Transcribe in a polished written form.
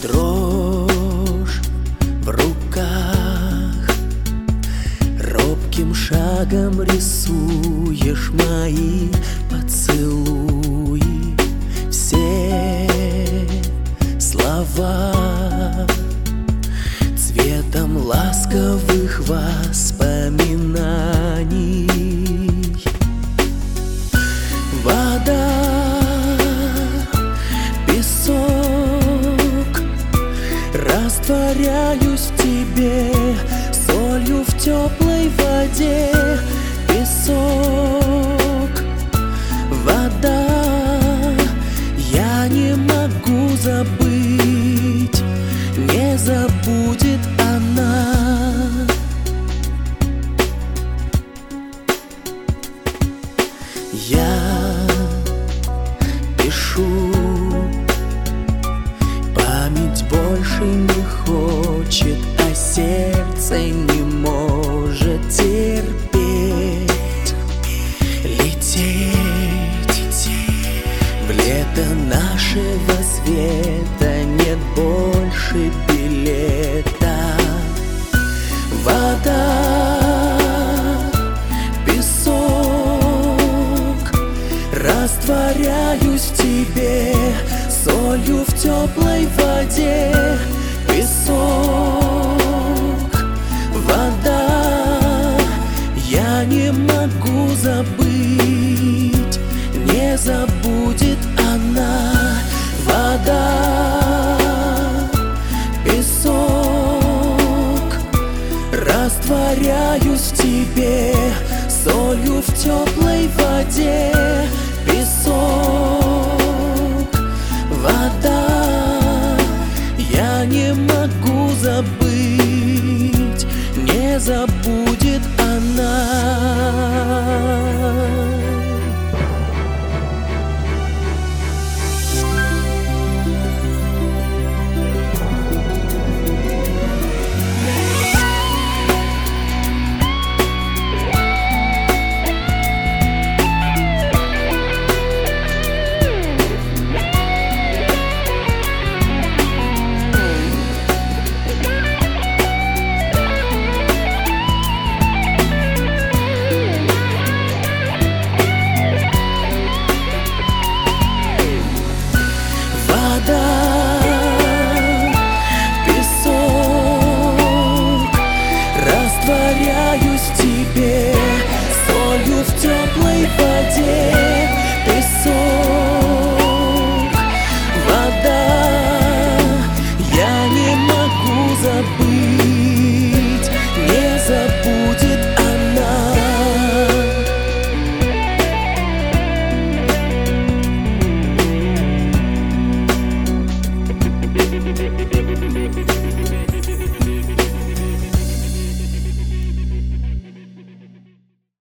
дрожь в руках, робким шагом рисуешь мои поцелуи, все слова цветом ласковых воспоминаний. Вода, песок, растворяюсь в тебе, солью в теплой воде. Песок, вода, я не могу забыть, не забудет она. Я пишу, память больше не хочет, а сердце не может терпеть. Лететь в лето нашего света, нет больше билета. Вода, растворяюсь в тебе, солью в теплой воде. Песок, вода, я не могу забыть, не забудет она. Вода, песок, растворяюсь в тебе, солью в теплой воде.